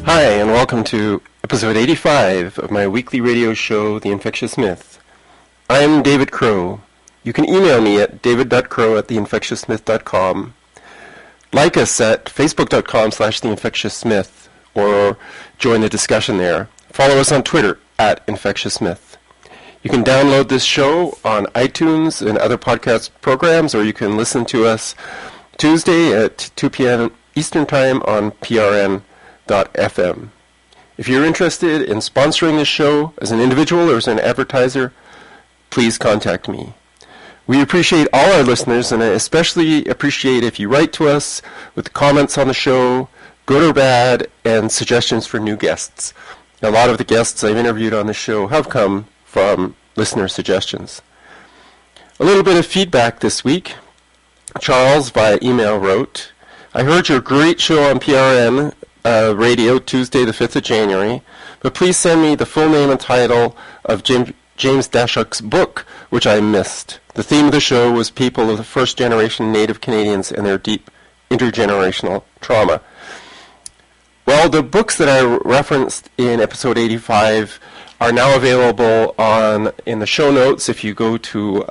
Hi, and welcome to episode 85 of my weekly radio show, The Infectious Myth. I'm David Crow. You can email me at david.crow@theinfectiousmyth.com. Like us at facebook.com/theinfectiousmyth, or join the discussion there. Follow us on Twitter at infectiousmyth. You can download this show on iTunes and other podcast programs, or you can listen to us Tuesday at 2 p.m. Eastern Time on PRN.FM. If you're interested in sponsoring this show as an individual or as an advertiser, please contact me. We appreciate all our listeners, and I especially appreciate if you write to us with comments on the show, good or bad, and suggestions for new guests. A lot of the guests I've interviewed on the show have come from listener suggestions. A little bit of feedback this week. Charles via email wrote, I heard your great show on PRN radio Tuesday the 5th of January, but please send me the full name and title of James Dashuk's book, which I missed. The theme of the show was people of the first generation Native Canadians and their deep intergenerational trauma. Well, the books that I referenced in episode 85 are now available in the show notes if you go to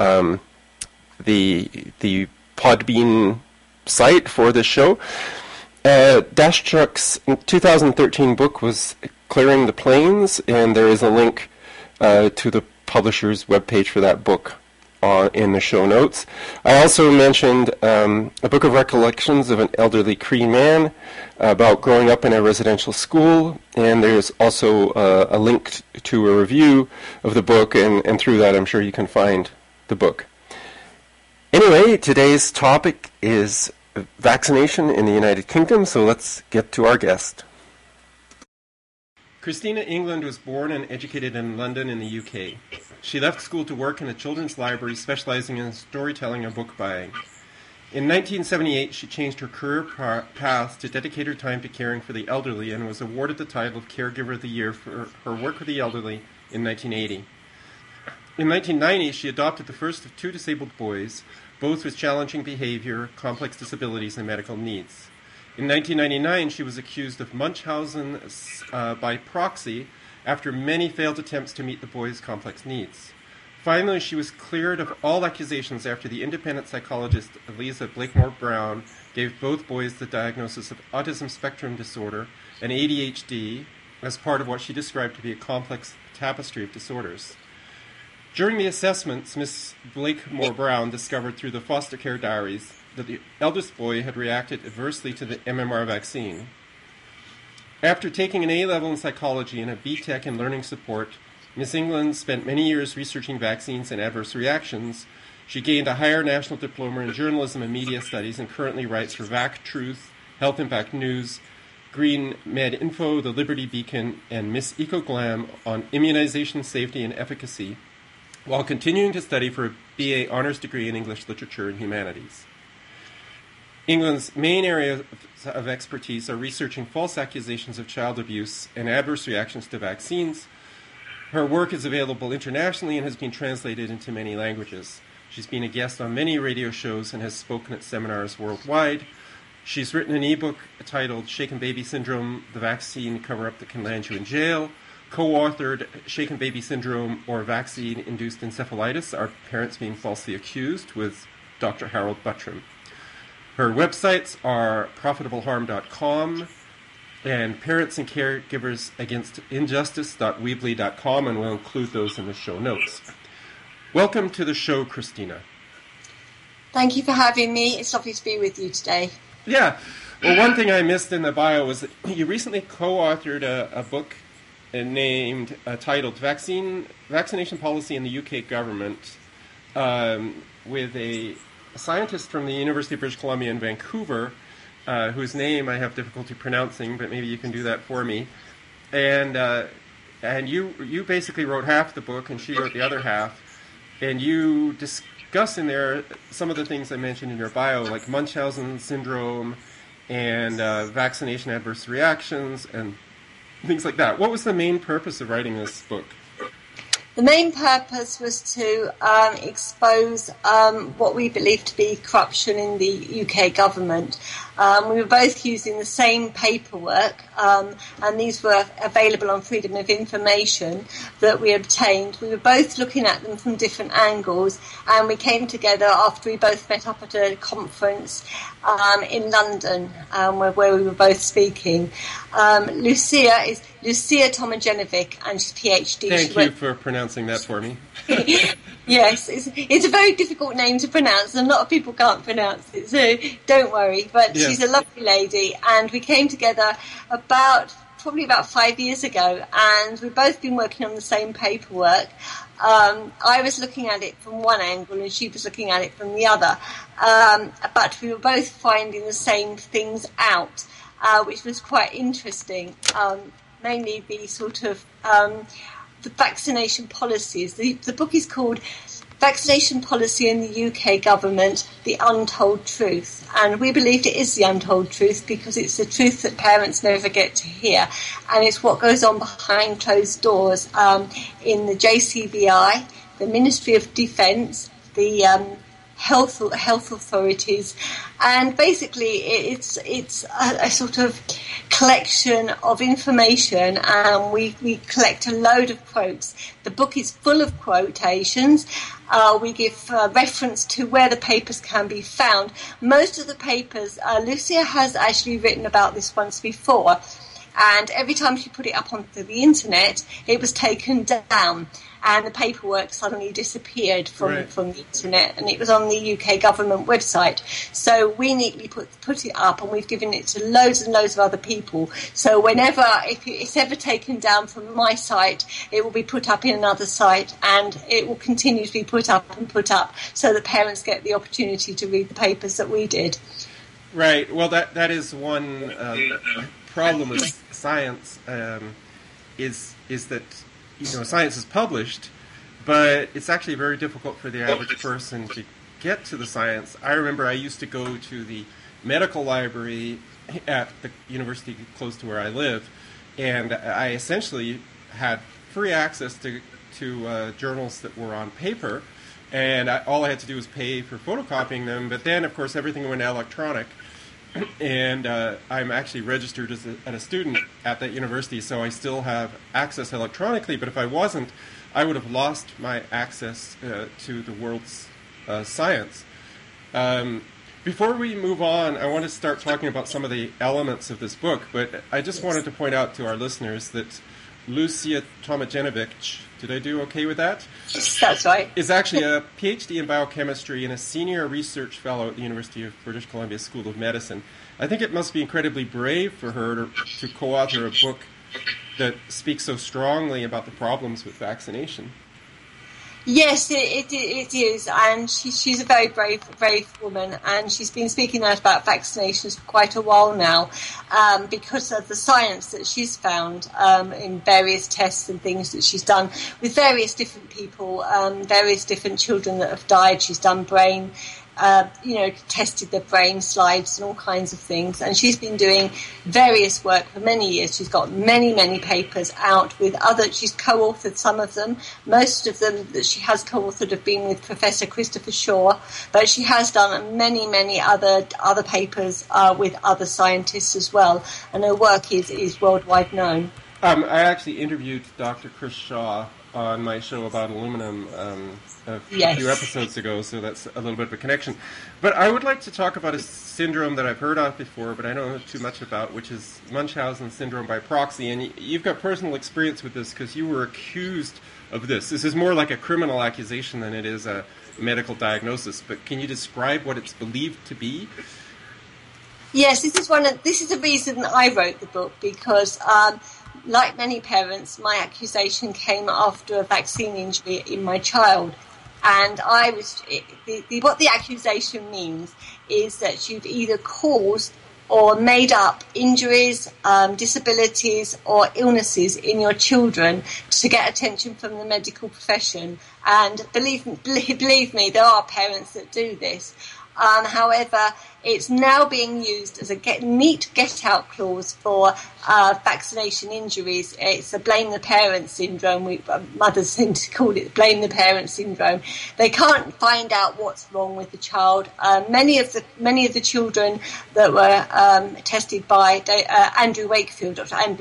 the Podbean site for this show. Dashuk's 2013 book was Clearing the Plains, and there is a link to the publisher's webpage for that book in the show notes. I also mentioned a book of recollections of an elderly Cree man about growing up in a residential school, and there's also a link to a review of the book, and through that I'm sure you can find the book. Anyway, today's topic is vaccination in the United Kingdom, so let's get to our guest. Christina England was born and educated in London in the UK. She left school to work in a children's library specializing in storytelling and book buying. In 1978, she changed her career path to dedicate her time to caring for the elderly and was awarded the title of Caregiver of the Year for her work with the elderly in 1980. In 1990, she adopted the first of two disabled boys, both with challenging behavior, complex disabilities, and medical needs. In 1999, she was accused of Munchausen by proxy after many failed attempts to meet the boys' complex needs. Finally, she was cleared of all accusations after the independent psychologist Eliza Blakemore-Brown gave both boys the diagnosis of autism spectrum disorder and ADHD as part of what she described to be a complex tapestry of disorders. During the assessments, Ms. Blakemore-Brown discovered through the foster care diaries that the eldest boy had reacted adversely to the MMR vaccine. After taking an A-level in psychology and a B.Tech in learning support, Ms. England spent many years researching vaccines and adverse reactions. She gained a higher national diploma in journalism and media studies and currently writes for VacTruth, Health Impact News, Green Med Info, The Liberty Beacon, and Miss EcoGlam on immunization safety and efficacy, while continuing to study for a BA honors degree in English Literature and Humanities. England's main areas of expertise are researching false accusations of child abuse and adverse reactions to vaccines. Her work is available internationally and has been translated into many languages. She's been a guest on many radio shows and has spoken at seminars worldwide. She's written an ebook titled Shaken Baby Syndrome, the Vaccine Cover-Up That Can Land You in Jail, co-authored Shaken Baby Syndrome or Vaccine-Induced Encephalitis, Are Parents Being Falsely Accused, with Dr. Harold Buttram. Her websites are profitableharm.com and Parents and Caregivers Against Injustice.weebly.com, and we'll include those in the show notes. Welcome to the show, Christina. Thank you for having me. It's lovely to be with you today. Yeah. Well, one thing I missed in the bio was that you recently co-authored a book titled Vaccination Policy in the UK Government with a scientist from the University of British Columbia in Vancouver, whose name I have difficulty pronouncing, but maybe you can do that for me. And you basically wrote half the book, and she wrote the other half. And you discuss in there some of the things I mentioned in your bio, like Munchausen syndrome and vaccination adverse reactions and things like that. What was the main purpose of writing this book? The main purpose was to expose what we believe to be corruption in the UK government. We were both using the same paperwork, and these were available on Freedom of Information that we obtained. We were both looking at them from different angles, and we came together after we both met up at a conference in London, where we were both speaking. Lucia is Lucia Tomajenovic, and she's PhD. Thank you for pronouncing that for me. Yes, it's a very difficult name to pronounce, and a lot of people can't pronounce it, so don't worry. But yes. She's a lovely lady, and we came together probably about 5 years ago, and we've both been working on the same paperwork. I was looking at it from one angle, and she was looking at it from the other, but we were both finding the same things out, which was quite interesting, mainly the sort of the vaccination policies. The book is called Vaccination Policy in the UK Government, The Untold Truth. And we believed it is the untold truth because it's the truth that parents never get to hear. And it's what goes on behind closed doors in the JCVI, the Ministry of Defence, the health authorities, and basically it's a sort of collection of information, and we collect a load of quotes. The book is full of quotations. We give reference to where the papers can be found. Most of the papers, Lucia has actually written about this once before, and every time she put it up onto the internet, it was taken down, and the paperwork suddenly disappeared from the internet, and it was on the UK government website. So we neatly put it up, and we've given it to loads and loads of other people. So whenever, if it's ever taken down from my site, it will be put up in another site, and it will continue to be put up, so that parents get the opportunity to read the papers that we did. Right. Well, that is one problem with science, is that, science is published, but it's actually very difficult for the average person to get to the science. I remember I used to go to the medical library at the university close to where I live, and I essentially had free access to journals that were on paper, and all I had to do was pay for photocopying them. But then, of course, everything went electronic. And I'm actually registered as a student at that university, so I still have access electronically. But if I wasn't, I would have lost my access to the world's science. Before we move on, I want to start talking about some of the elements of this book. But I just wanted to point out to our listeners that Lucia Tomajenovic, did I do okay with that? That's right. Is actually a PhD in biochemistry and a senior research fellow at the University of British Columbia School of Medicine. I think it must be incredibly brave for her to co-author a book that speaks so strongly about the problems with vaccination. Yes, it is, and she's a very brave woman, and she's been speaking out about vaccinations for quite a while now, because of the science that she's found in various tests and things that she's done with various different people, various different children that have died. She's done brain, tested their brain slides and all kinds of things. And she's been doing various work for many years. She's got many, many papers out with she's co-authored some of them. Most of them that she has co-authored have been with Professor Christopher Shaw, but she has done many, many other papers with other scientists as well. And her work is worldwide known. I actually interviewed Dr. Chris Shaw on my show about aluminum a few episodes ago, so that's a little bit of a connection. But I would like to talk about a syndrome that I've heard of before, but I don't know too much about, which is Munchausen syndrome by proxy. And you've got personal experience with this because you were accused of this. This is more like a criminal accusation than it is a medical diagnosis. But can you describe what it's believed to be? Yes, this is the reason I wrote the book, because like many parents, my accusation came after a vaccine injury in my child. And what the accusation means is that you've either caused or made up injuries, disabilities or illnesses in your children to get attention from the medical profession. And believe me, there are parents that do this. However, it's now being used as a neat get-out clause for vaccination injuries. It's a blame the parents syndrome. Mothers tend to call it blame the parents syndrome. They can't find out what's wrong with the child. Many of the children that were tested by Dr. Andrew Wakefield,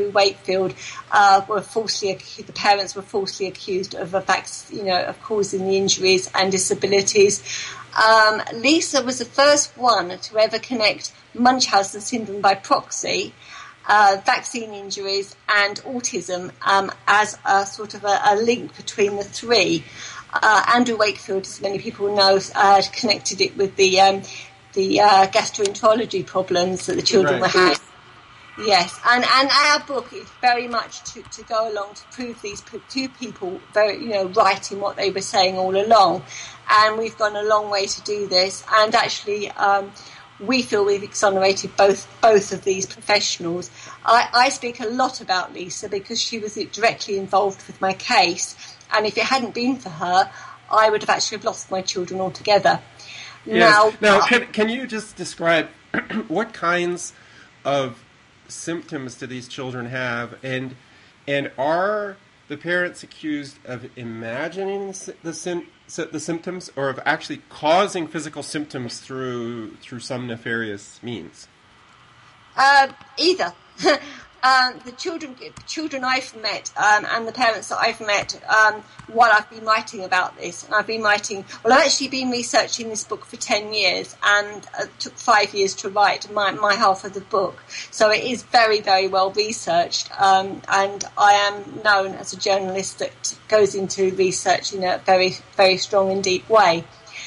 were falsely accused. The parents were falsely accused of of causing the injuries and disabilities. Lisa was the first one to ever connect Munchausen syndrome by proxy, vaccine injuries and autism as a sort of a link between the three. Andrew Wakefield, as many people know, connected it with the gastroenterology problems that the children were having. Yes, and our book is very much to go along to prove these two people right in what they were saying all along, and we've gone a long way to do this. And actually, we feel we've exonerated both of these professionals. I speak a lot about Lisa because she was directly involved with my case, and if it hadn't been for her, I would have actually lost my children altogether. Yes. Now, can you just describe what kinds of symptoms do these children have, and are the parents accused of imagining the symptoms or of actually causing physical symptoms through some nefarious means? Either. The children I've met and the parents that I've met while I've been writing about this, and I've actually been researching this book for 10 years, and it took 5 years to write my half of the book, so it is very, very well researched, and I am known as a journalist that goes into research in a very, very strong and deep way.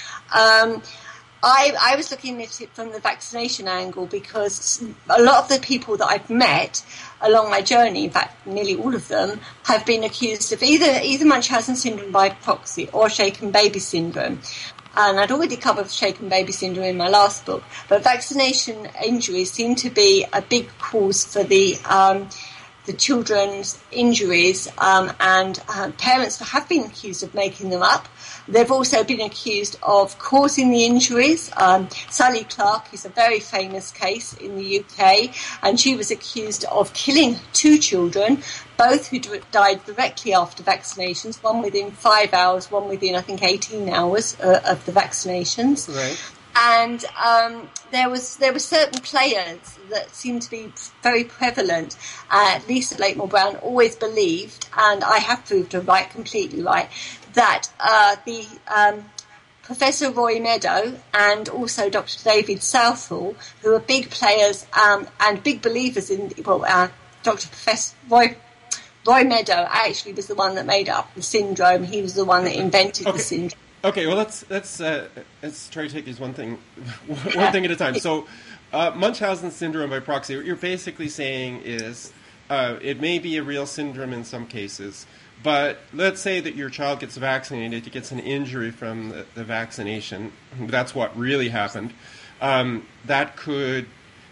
I was looking at it from the vaccination angle because a lot of the people that I've met along my journey, in fact, nearly all of them, have been accused of either Munchausen syndrome by proxy or shaken baby syndrome. And I'd already covered shaken baby syndrome in my last book, but vaccination injuries seem to be a big cause for the children's injuries, and parents have been accused of making them up. They've also been accused of causing the injuries. Sally Clark is a very famous case in the UK, and she was accused of killing 2 children, both who died directly after vaccinations, one within 5 hours, one within, I think, 18 hours of the vaccinations. Right. And there were certain players that seemed to be very prevalent. Lisa Blakemore Brown always believed, and I have proved her right, completely right, that the Professor Roy Meadow and also Dr. David Southall, who are big players and big believers in, Professor Roy Meadow actually was the one that made up the syndrome. He was the one that invented the syndrome. Okay, well let's try to take these one thing at a time. So, Munchausen syndrome by proxy, what you're basically saying is it may be a real syndrome in some cases, but let's say that your child gets vaccinated, he gets an injury from the vaccination. That's what really happened. That could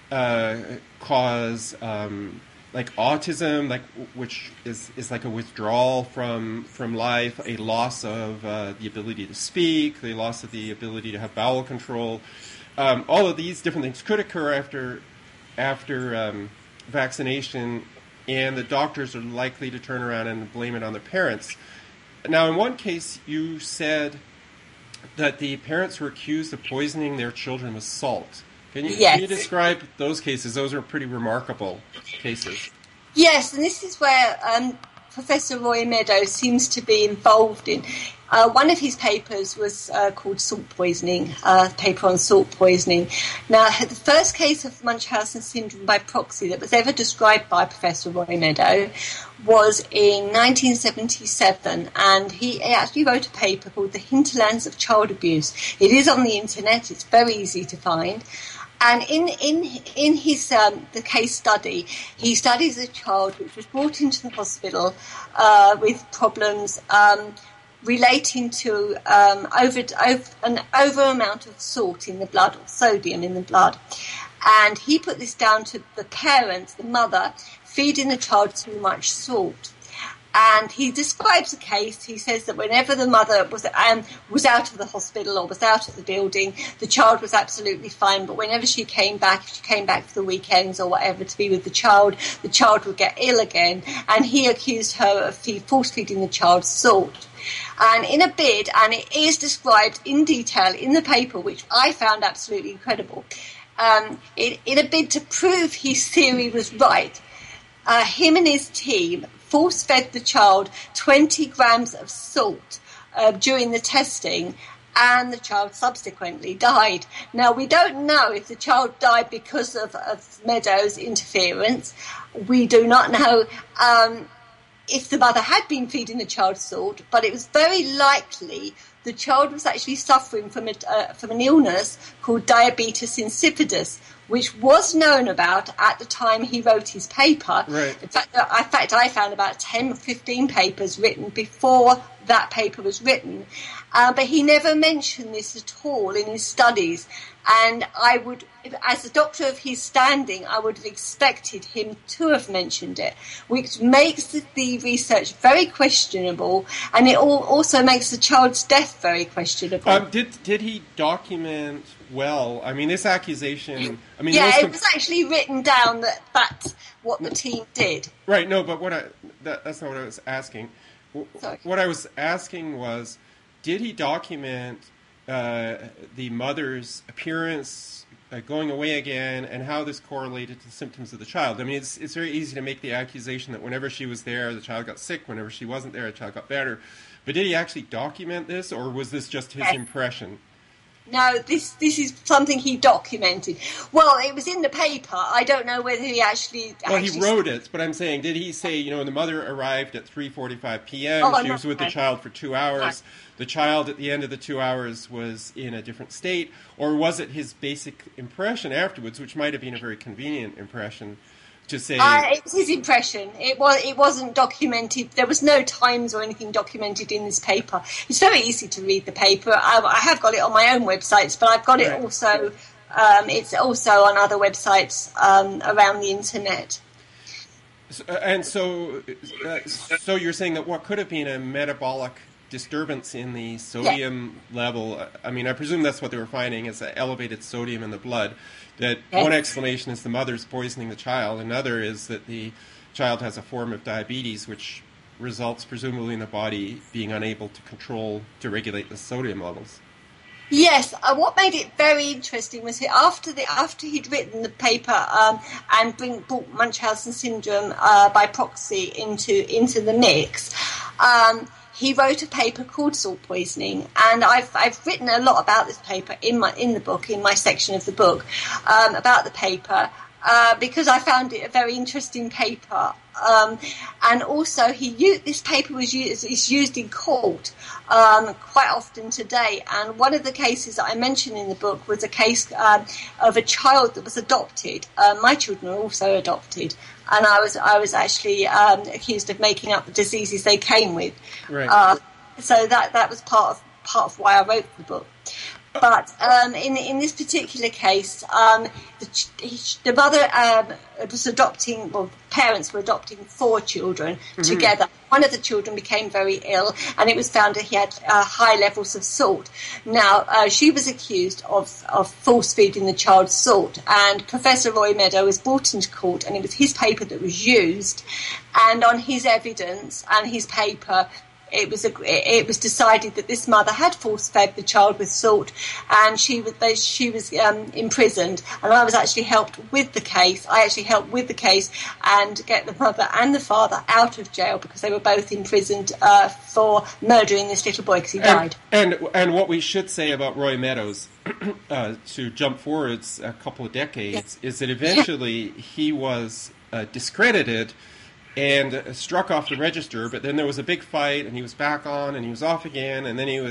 cause like autism, which is like a withdrawal from life, a loss of the ability to speak, the loss of the ability to have bowel control. All of these different things could occur after vaccination, and the doctors are likely to turn around and blame it on the parents. Now, in one case, you said that the parents were accused of poisoning their children with salt. Can you describe those cases? Those are pretty remarkable cases. Yes, and this is where Professor Roy Meadow seems to be involved in. One of his papers was called Salt Poisoning, paper on salt poisoning. Now, the first case of Munchausen syndrome by proxy that was ever described by Professor Roy Meadow was in 1977, and he actually wrote a paper called The Hinterlands of Child Abuse. It is on the internet, it's very easy to find. And in his the case study, he studies a child which was brought into the hospital with problems relating to an over amount of salt in the blood, or sodium in the blood. And he put this down to the parents, the mother, feeding the child too much salt. And he describes a case. He says that whenever the mother was out of the hospital or was out of the building, the child was absolutely fine. But whenever she came back, if she came back for the weekends or whatever to be with the child would get ill again. And he accused her of force feeding the child salt. And in a bid, and it is described in detail in the paper, which I found absolutely incredible, in a bid to prove his theory was right, him and his team force-fed the child 20 grams of salt during the testing, and the child subsequently died. Now, we don't know if the child died because of Meadows' interference. We do not know if the mother had been feeding the child salt, but it was very likely the child was actually suffering from an illness called diabetes insipidus, which was known about at the time he wrote his paper. Right. In fact, I found about 10 or 15 papers written before that paper was written, but he never mentioned this at all in his studies. And I would, as a doctor of his standing, I would have expected him to have mentioned it, which makes the research very questionable, and it also makes the child's death very questionable. Did he document well? I mean, this accusation. I mean, yeah, it was actually written down that that's what the team did. Right. No, but that's not what I was asking. Sorry. What I was asking was, did he document the mother's appearance, going away again, and how this correlated to the symptoms of the child? I mean, it's very easy to make the accusation that whenever she was there, the child got sick. Whenever she wasn't there, the child got better. But did he actually document this, or was this just his impression? No, this is something he documented. Well, it was in the paper. I don't know whether he actually... Well, he wrote it, but I'm saying, did he say, the mother arrived at 3:45 p.m., she was with the child for 2 hours, right. The child at the end of the 2 hours was in a different state, or was it his basic impression afterwards, which might have been a very convenient impression, to say... it was his impression. It wasn't documented. There was no times or anything documented in this paper. It's very easy to read the paper. I have got it on my own websites, but I've got it also... it's also on other websites around the internet. So you're saying that what could have been a metabolic disturbance in the sodium level, I mean, I presume that's what they were finding, is elevated sodium in the blood, that one explanation is the mother's poisoning the child, another is that the child has a form of diabetes, which results presumably in the body being unable to regulate the sodium levels. Yes, what made it very interesting was after he'd written the paper and brought Munchausen syndrome by proxy into the mix, he wrote a paper called Salt Poisoning, and I've written a lot about this paper in my section of the book about the paper because I found it a very interesting paper. And also, this paper is used in court quite often today. And one of the cases that I mentioned in the book was a case of a child that was adopted. My children are also adopted, and I was actually accused of making up the diseases they came with. Right. So that was part of why I wrote the book. But in this particular case, the mother was adopting, well, parents were adopting 4 children together. One of the children became very ill, and it was found that he had high levels of salt. Now, she was accused of force feeding the child salt, and Professor Roy Meadow was brought into court, and it was his paper that was used. And on his evidence and his paper, it was decided that this mother had force-fed the child with salt, and she was imprisoned. And I was actually helped with the case. I actually helped with the case and get the mother and the father out of jail because they were both imprisoned for murdering this little boy because he died. And what we should say about Roy Meadows, to jump forwards a couple of decades, is that eventually he was discredited and struck off the register, but then there was a big fight, and he was back on, and he was off again, and then he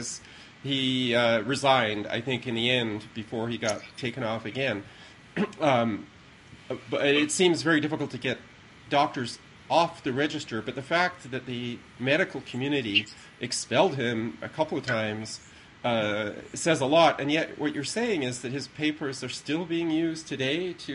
resigned, I think, in the end, before he got taken off again. But it seems very difficult to get doctors off the register, but the fact that the medical community expelled him a couple of times says a lot, and yet what you're saying is that his papers are still being used today to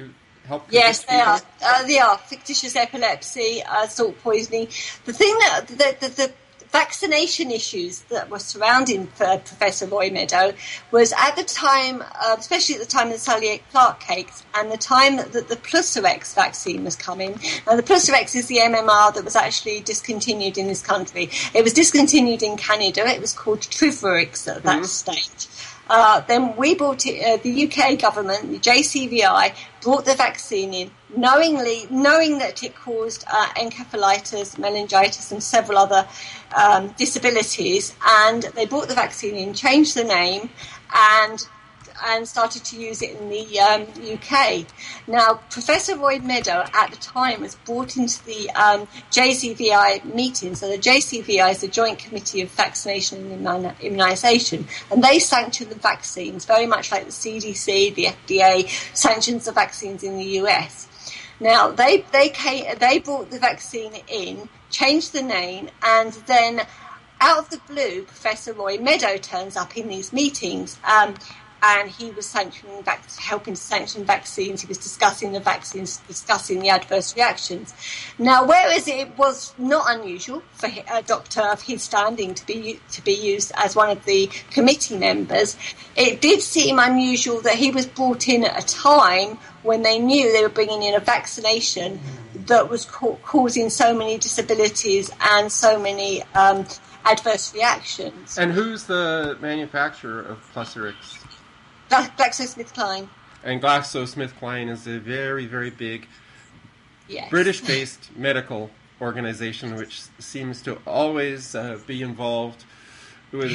help? Yes, they are. They are fictitious epilepsy, salt poisoning. The thing that the vaccination issues that were surrounding Professor Roy Meadow was at the time, especially at the time of the Sally-Clark cakes, and the time that the Plusarex vaccine was coming. Now, the Plusarex is the MMR that was actually discontinued in this country. It was discontinued in Canada. It was called Trivorix at that stage. Then we bought it, the UK government, the JCVI, brought the vaccine in, knowing that it caused encephalitis, meningitis, and several other disabilities. And they brought the vaccine in, changed the name, and started to use it in the UK. Now, Professor Roy Meadow at the time was brought into the JCVI meeting. So the JCVI is the Joint Committee of Vaccination and Immunisation, and they sanction the vaccines very much like the CDC, the FDA sanctions the vaccines in the US. Now, they brought the vaccine in, changed the name, and then out of the blue, Professor Roy Meadow turns up in these meetings. And he was helping to sanction vaccines. He was discussing the vaccines, discussing the adverse reactions. Now, whereas it was not unusual for a doctor of his standing to be used as one of the committee members, it did seem unusual that he was brought in at a time when they knew they were bringing in a vaccination that was causing so many disabilities and so many adverse reactions. And who's the manufacturer of Plusarex? GlaxoSmithKline. And GlaxoSmithKline is a very, very big British-based medical organization which seems to always be involved with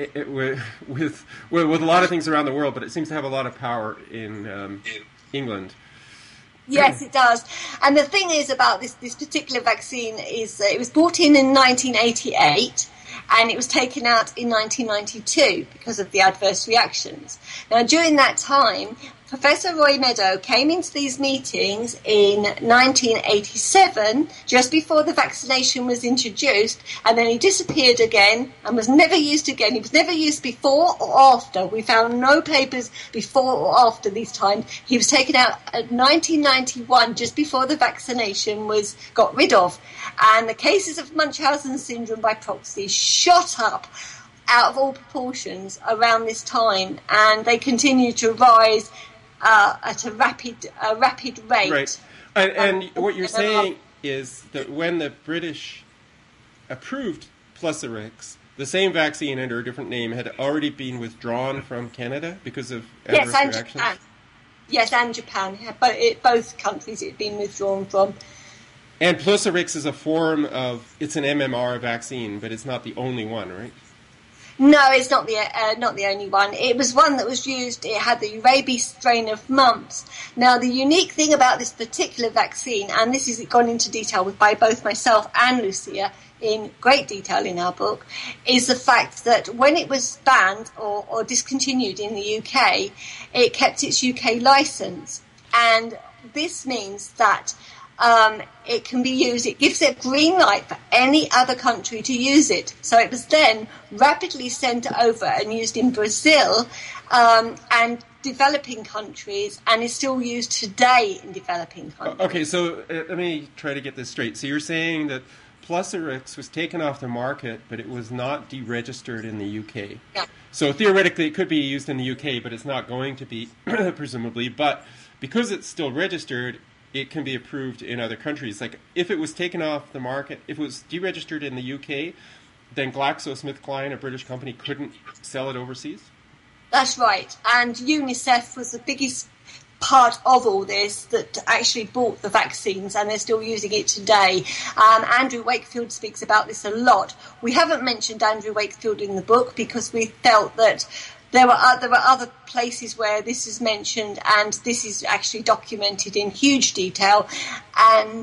a lot of things around the world, but it seems to have a lot of power in England. Yes, it does. And the thing is about this particular vaccine is it was brought in 1988. And it was taken out in 1992 because of the adverse reactions. Now, during that time, Professor Roy Meadow came into these meetings in 1987, just before the vaccination was introduced, and then he disappeared again and was never used again. He was never used before or after. We found no papers before or after these times. He was taken out in 1991, just before the vaccination was got rid of. And the cases of Munchausen syndrome by proxy shot up out of all proportions around this time, and they continue to rise at a rapid rate. Right. And what you're saying is that when the British approved Plusarex, the same vaccine under a different name had already been withdrawn from Canada because of adverse reactions? Japan. Yes, and Japan. Both countries it had been withdrawn from. And Plusarex is a form of, it's an MMR vaccine, but it's not the only one, right? No, it's not the only one. It was one that was used. It had the rabies strain of mumps. Now, the unique thing about this particular vaccine, and this is gone into detail by both myself and Lucia in great detail in our book, is the fact that when it was banned or discontinued in the UK, it kept its UK license, and this means that it can be used. It gives it green light for any other country to use it. So it was then rapidly sent over and used in Brazil and developing countries, and is still used today in developing countries. Okay, so let me try to get this straight. So you're saying that Plusarex was taken off the market, but it was not deregistered in the UK. Yeah. So theoretically it could be used in the UK, but it's not going to be, presumably. But because it's still registered, it can be approved in other countries. Like, if it was taken off the market, if it was deregistered in the UK, then GlaxoSmithKline, a British company, couldn't sell it overseas? That's right. And UNICEF was the biggest part of all this that actually bought the vaccines, and they're still using it today. Andrew Wakefield speaks about this a lot. We haven't mentioned Andrew Wakefield in the book because we felt that there were other places where this is mentioned, and this is actually documented in huge detail, and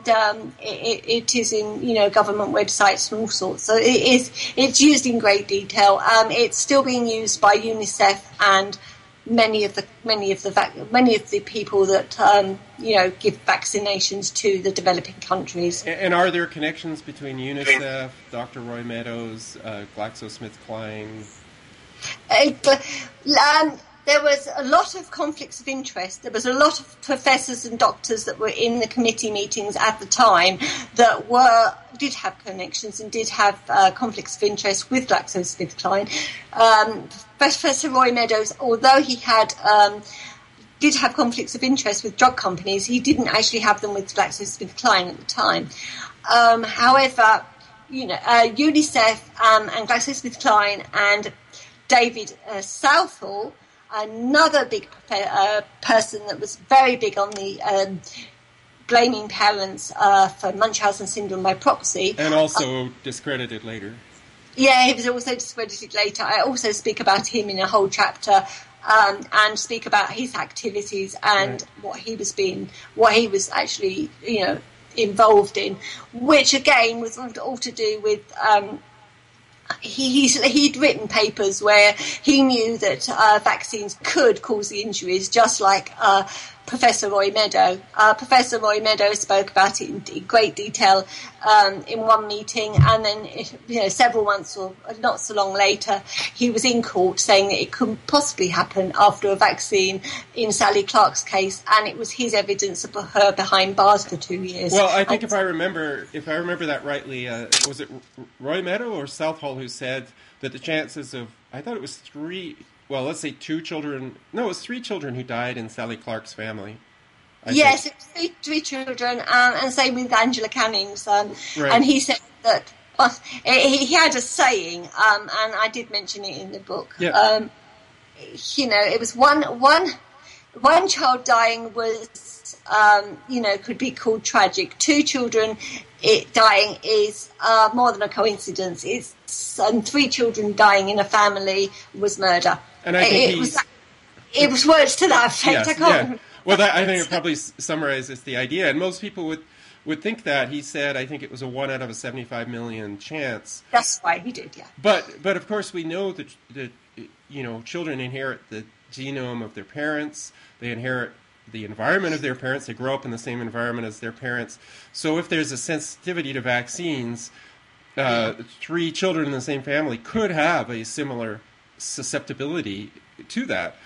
it is in government websites and all sorts. So it's used in great detail. It's still being used by UNICEF and many of the people that give vaccinations to the developing countries. And are there connections between UNICEF, Dr. Roy Meadows, GlaxoSmithKline? there was a lot of conflicts of interest. There was a lot of professors and doctors that were in the committee meetings at the time that did have connections and did have conflicts of interest with GlaxoSmithKline. Professor Roy Meadows, although he did have conflicts of interest with drug companies, he didn't actually have them with GlaxoSmithKline at the time. However, UNICEF and GlaxoSmithKline and David Southall, another big person that was very big on the blaming parents for Munchausen syndrome by proxy. And also discredited later. Yeah, he was also discredited later. I also speak about him in a whole chapter and speak about his activities and what he was actually, involved in, which again was all to do with he'd written papers where he knew that vaccines could cause the injuries, just like Professor Roy Meadow. Professor Roy Meadow spoke about it in great detail in one meeting, and then several months or not so long later, he was in court saying that it couldn't possibly happen after a vaccine in Sally Clark's case, and it was his evidence of her behind bars for 2 years. Well, I think if I remember that rightly, was it Roy Meadow or Southall who said that the chances of, I thought it was let's say 2 children. No, it was 3 children who died in Sally Clark's family. Yes, it was 3 children, and same with Angela Canning's. Right. And he said that he had a saying, and I did mention it in the book. Yeah. It was one child dying was, could be called tragic. 2 children dying is more than a coincidence. And 3 children dying in a family was murder. And I think it was words to that effect. Yes, I can't. Yeah. Well, I think it probably summarizes the idea, and most people would think that. He said, I think it was a 1 out of a 75 million chance. That's why he did, yeah. But of course we know that children inherit the genome of their parents. They inherit the environment of their parents. They grow up in the same environment as their parents. So if there's a sensitivity to vaccines, 3 children in the same family could have a similar susceptibility to that.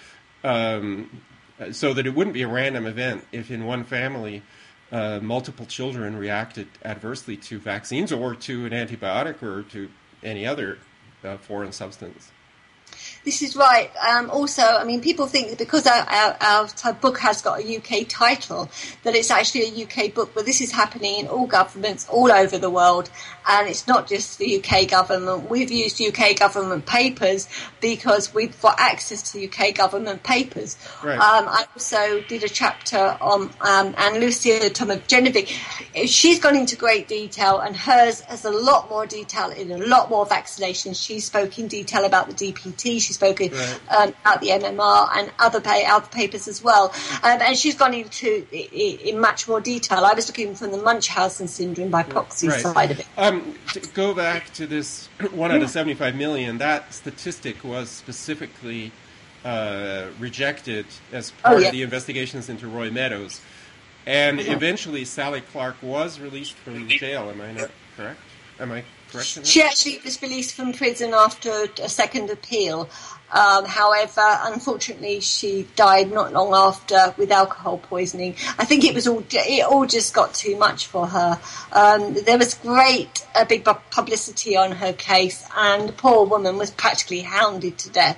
So that it wouldn't be a random event if in one family multiple children reacted adversely to vaccines or to an antibiotic or to any other foreign substance. This is right. Also, people think that because our book has got a UK title, that it's actually a UK book, but this is happening in all governments all over the world, and it's not just the UK government. We've used UK government papers because we've got access to UK government papers. Right. I also did a chapter on Anne Lucia Tomajevic. She's gone into great detail, and hers has a lot more detail in a lot more vaccinations. She spoke in detail about the DPT. She's spoken about the MMR and other papers as well. And she's gone into in much more detail. I was looking from the Munchausen syndrome by proxy side of it. To go back to this 1 out of 75 million, that statistic was specifically rejected as part of the investigations into Roy Meadows. And eventually Sally Clark was released from jail. Am I not correct? Am I correct in that? She actually was released from prison after a second appeal. However, unfortunately, she died not long after with alcohol poisoning. I think it all just got too much for her. There was big publicity on her case, and the poor woman was practically hounded to death,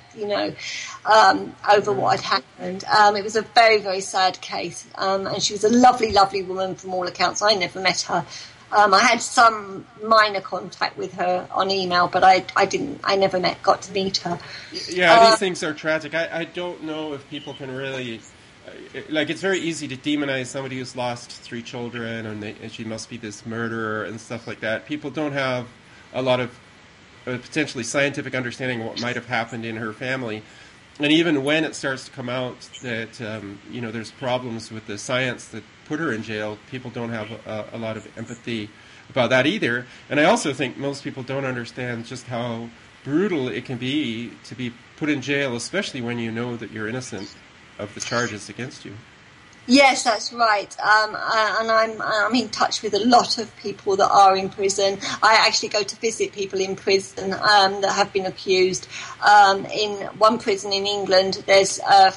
over what had happened. It was a very, very sad case, and she was a lovely, lovely woman from all accounts. I never met her. I had some minor contact with her on email, but I never got to meet her. Yeah, these things are tragic. I don't know if people can really, it's very easy to demonize somebody who's lost 3 children and she must be this murderer and stuff like that. People don't have a lot of potentially scientific understanding of what might have happened in her family. And even when it starts to come out that, there's problems with the science that put her in jail, people don't have a lot of empathy about that either. And I also think most people don't understand just how brutal it can be to be put in jail, especially when you know that you're innocent of the charges against you. Yes, that's right. And I'm in touch with a lot of people that are in prison. I actually go to visit people in prison that have been accused. In one prison in England, there's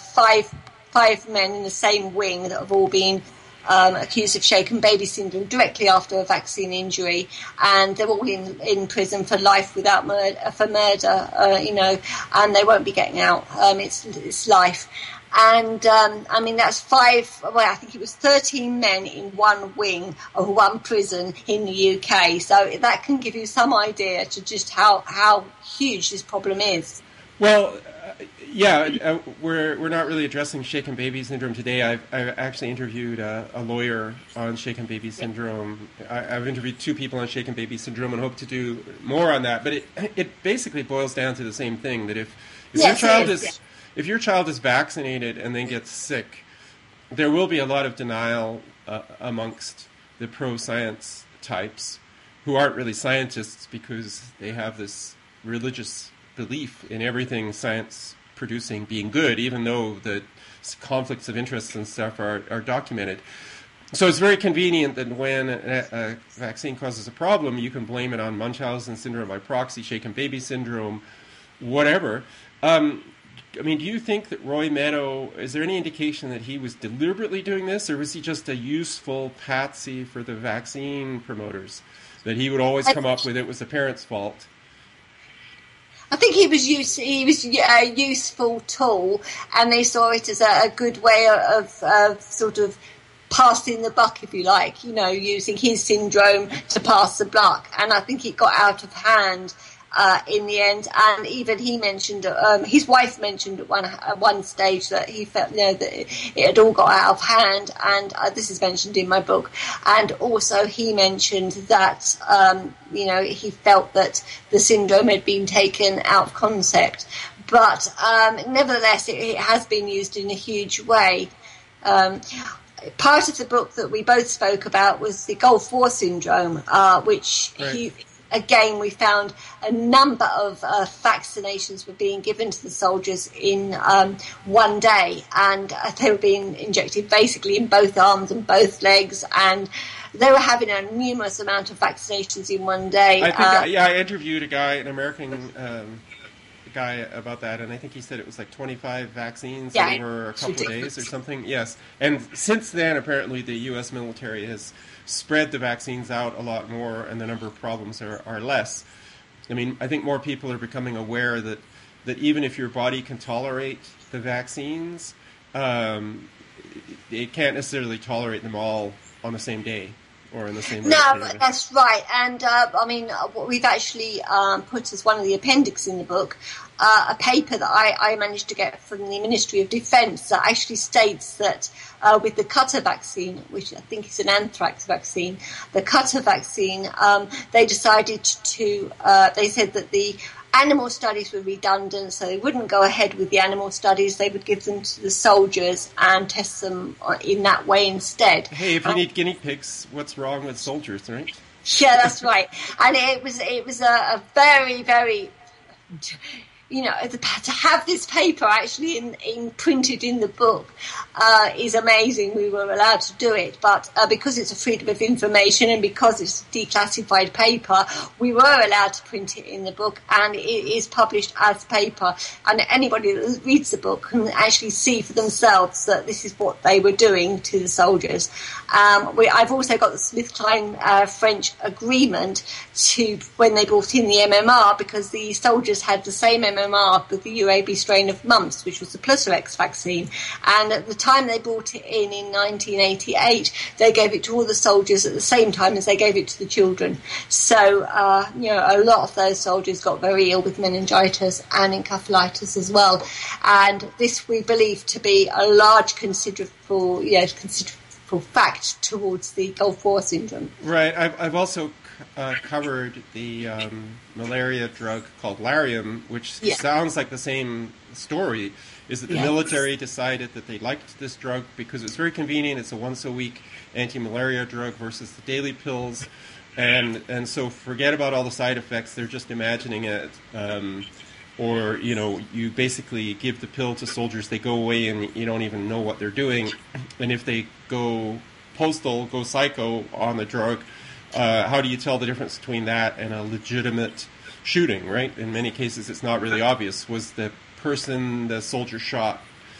five men in the same wing that have all been accused of shaken baby syndrome directly after a vaccine injury, and they're all in prison for life without murder, and they won't be getting out. It's life. And, that's I think it was 13 men in one wing of one prison in the UK. So that can give you some idea to just how huge this problem is. Well, we're not really addressing shaken baby syndrome today. I've actually interviewed a lawyer on shaken baby syndrome. I've interviewed 2 people on shaken baby syndrome and hope to do more on that. But it basically boils down to the same thing, that if your child is vaccinated and then gets sick, there will be a lot of denial amongst the pro-science types who aren't really scientists because they have this religious belief in everything science producing being good, even though the conflicts of interest and stuff are documented. So it's very convenient that when a vaccine causes a problem, you can blame it on Munchausen syndrome by proxy, shaken baby syndrome, whatever. Do you think that Roy Meadow, is there any indication that he was deliberately doing this, or was he just a useful patsy for the vaccine promoters, that he would always come up with it was the parents' fault? I think he was a useful tool, and they saw it as a good way of sort of passing the buck, if you like, using his syndrome to pass the buck. And I think it got out of hand in the end, and even he mentioned, his wife mentioned at one stage that he felt that it had all got out of hand, and this is mentioned in my book. And also he mentioned that he felt that the syndrome had been taken out of concept, but nevertheless it has been used in a huge way. Part of the book that we both spoke about was the Gulf War syndrome, which right. Again, we found a number of vaccinations were being given to the soldiers in one day, and they were being injected basically in both arms and both legs, and they were having a numerous amount of vaccinations in one day. I interviewed a guy, an American guy, about that, and I think he said it was like 25 vaccines over a couple of days or something. Yes, and since then, apparently, the U.S. military has spread the vaccines out a lot more, and the number of problems are less. I think more people are becoming aware that even if your body can tolerate the vaccines, it can't necessarily tolerate them all on the same day or in the same. No, that's right. And what we've actually put as one of the appendix in the book, a paper that I managed to get from the Ministry of Defence that actually states that with the Qatar vaccine, which I think is an anthrax vaccine, the Qatar vaccine, they decided to, they said that the animal studies were redundant, so they wouldn't go ahead with the animal studies. They would give them to the soldiers and test them in that way instead. Hey, if you need guinea pigs, what's wrong with soldiers, right? Yeah, that's right. And it was a very, very... to have this paper actually in printed in the book is amazing. We were allowed to do it, but because it's a freedom of information and because it's a declassified paper, we were allowed to print it in the book, and it is published as paper. And anybody that reads the book can actually see for themselves that this is what they were doing to the soldiers. I've also got the SmithKline French agreement to when they brought in the MMR, because the soldiers had the same MMR with the UAB strain of mumps, which was the Plusrex vaccine. And at the time they brought it in 1988, they gave it to all the soldiers at the same time as they gave it to the children. So, a lot of those soldiers got very ill with meningitis and encephalitis as well. And this we believe to be a large considerable fact towards the Gulf War syndrome. Right. I've also covered the malaria drug called Lariam, which sounds like the same story, is that the military decided that they liked this drug because it's very convenient. It's a once-a-week anti-malaria drug versus the daily pills. And so forget about all the side effects. They're just imagining it. You basically give the pill to soldiers. They go away and you don't even know what they're doing. and if they go postal, go psycho on the drug, how do you tell the difference between that and a legitimate shooting, right? In many cases, it's not really obvious. Was the person the soldier shot,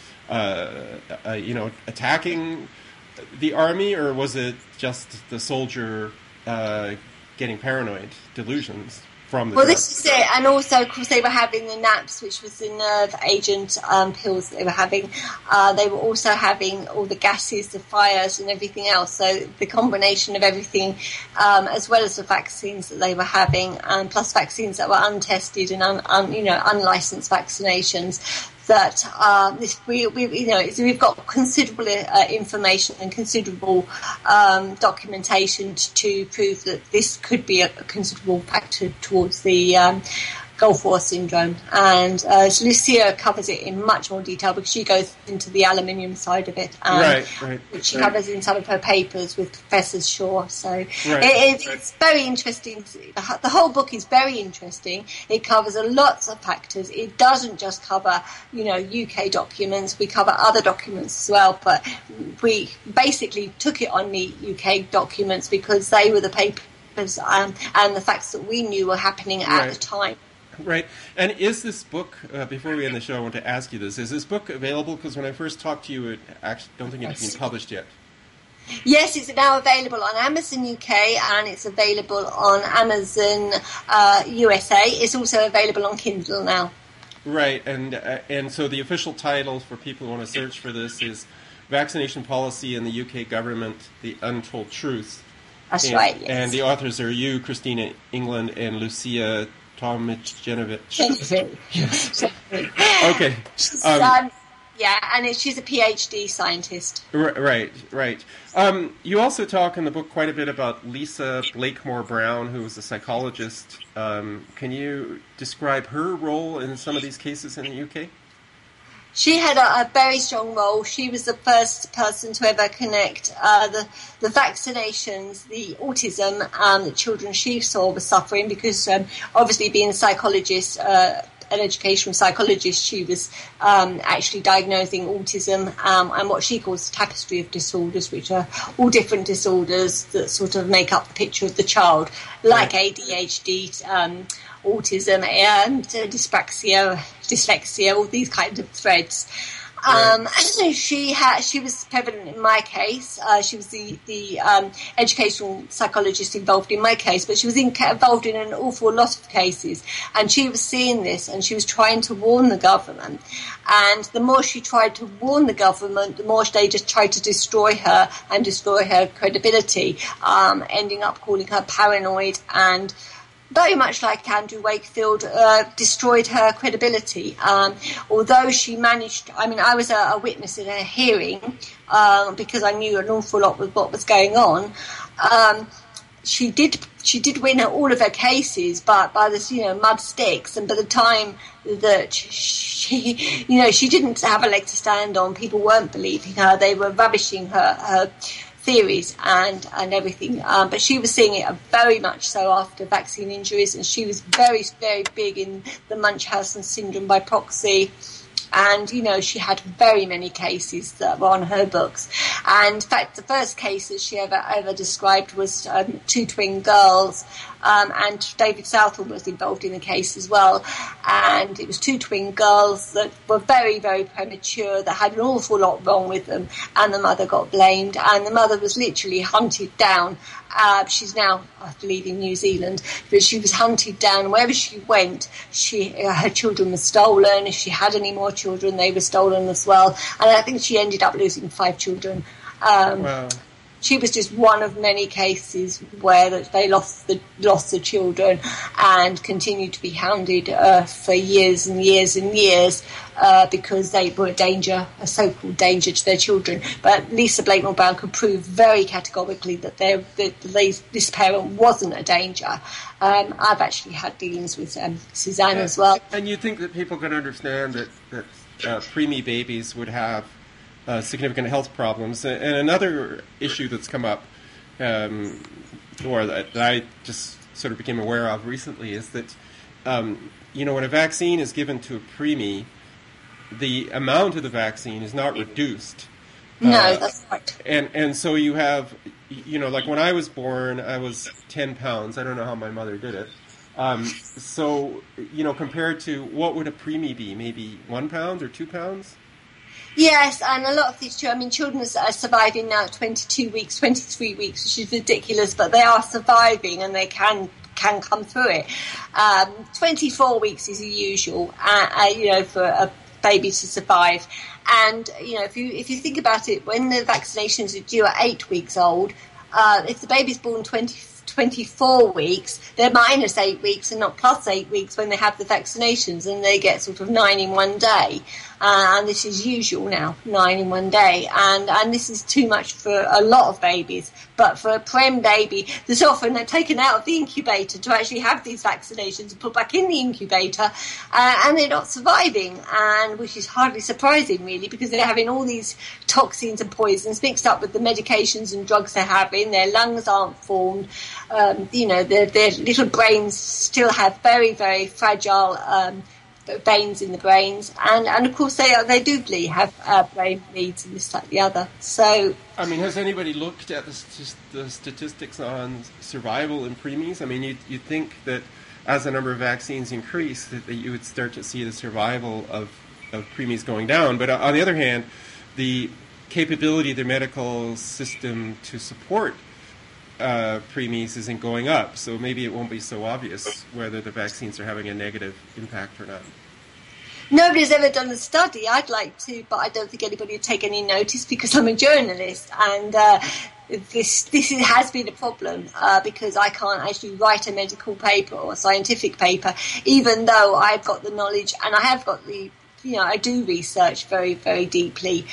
attacking the army, or was it just the soldier getting paranoid delusions from the Well, drug? this is it, and also, of course, they were having the NAPS, which was the nerve agent pills that they were having. They were also having all the gases, the fires, and everything else. So the combination of everything, as well as the vaccines that they were having, plus vaccines that were untested and unlicensed vaccinations. That we've got considerable information and considerable documentation to prove that this could be a considerable factor towards the Gulf War syndrome. And Lucia covers it in much more detail because she goes into the aluminium side of it, which she covers in some of her papers with Professor Shaw. So it's very interesting. The whole book is very interesting. It covers lots of factors. It doesn't just cover, UK documents. We cover other documents as well, but we basically took it on the UK documents because they were the papers and the facts that we knew were happening at the time. Right. And is this book, before we end the show, I want to ask you this, is this book available? Because when I first talked to you, I actually don't think it had been published yet. Yes, it's now available on Amazon UK and it's available on Amazon USA. It's also available on Kindle now. Right. And so the official title for people who want to search for this is Vaccination Policy in the UK Government, The Untold Truth. That's right, yes. And the authors are you, Christina England, and Lucia Tomjanovich. Okay. She's a PhD scientist. Right. You also talk in the book quite a bit about Lisa Blakemore Brown, who was a psychologist. Can you describe her role in some of these cases in the UK? She had a very strong role. She was the first person to ever connect the vaccinations, the autism that children she saw were suffering because obviously being a psychologist, an educational psychologist, she was actually diagnosing autism and what she calls tapestry of disorders, which are all different disorders that sort of make up the picture of the child, like ADHD, autism and dyslexia, all these kinds of threads. And she was prevalent in my case. She was the educational psychologist involved in my case, but she was involved in an awful lot of cases. And she was seeing this, and she was trying to warn the government. And the more she tried to warn the government, the more they just tried to destroy her and destroy her credibility, ending up calling her paranoid and very much like Andrew Wakefield, destroyed her credibility. Although she managed, I was a witness in her hearing because I knew an awful lot with what was going on. She did win all of her cases, but by this, mud sticks. And by the time that she didn't have a leg to stand on, people weren't believing her. They were rubbishing her theories and everything, but she was seeing it very much so after vaccine injuries, and she was very, very big in the Munchausen syndrome by proxy. And, she had very many cases that were on her books. And in fact, the first cases she ever described was two twin girls, and David Southall was involved in the case as well. And it was two twin girls that were very, very premature, that had an awful lot wrong with them, and the mother got blamed. And the mother was literally hunted down. She's now, I believe, in New Zealand, but she was hunted down. Wherever she went, her children were stolen. If she had any more children, they were stolen as well. And I think she ended up losing 5 children. Wow. She was just one of many cases where they lost the children and continued to be hounded for years and years and years because they were a so-called danger to their children. But Lisa Blakemore Brown could prove very categorically that this parent wasn't a danger. I've actually had dealings with Suzanne as well. And you think that people can understand that preemie babies would have significant health problems. And another issue that's come up, or that I just sort of became aware of recently, is that, when a vaccine is given to a preemie, the amount of the vaccine is not reduced. No, that's right. And so you have, like when I was born, I was 10 pounds. I don't know how my mother did it. So, compared to what would a preemie be? Maybe 1 pound or 2 pounds? Yes, and a lot of these children are surviving now at 22 weeks, 23 weeks, which is ridiculous, but they are surviving and they can come through it. 24 weeks is the usual, for a baby to survive. And, if you think about it, when the vaccinations are due at 8 weeks old, if the baby's born 24 weeks, they're minus 8 weeks and not plus 8 weeks when they have the vaccinations, and they get sort of 9 in 1 day. And this is usual now, 9 in 1 day. And this is too much for a lot of babies. But for a prem baby, there's often they're taken out of the incubator to actually have these vaccinations and put back in the incubator, and they're not surviving, and which is hardly surprising, really, because they're having all these toxins and poisons mixed up with the medications and drugs they're having. Their lungs aren't formed. Their little brains still have very, very fragile veins in the brains, and of course they do have brain bleeds and this, that, the other. So, I mean, has anybody looked at the statistics on survival in preemies? I mean, you'd think that as the number of vaccines increase, that you would start to see the survival of preemies going down. But on the other hand, the capability of the medical system to support preemies isn't going up, so maybe it won't be so obvious whether the vaccines are having a negative impact or not. Nobody's ever done a study. I'd like to, but I don't think anybody would take any notice because I'm a journalist, and this has been a problem because I can't actually write a medical paper or a scientific paper, even though I've got the knowledge and I have got the. I do research very, very deeply,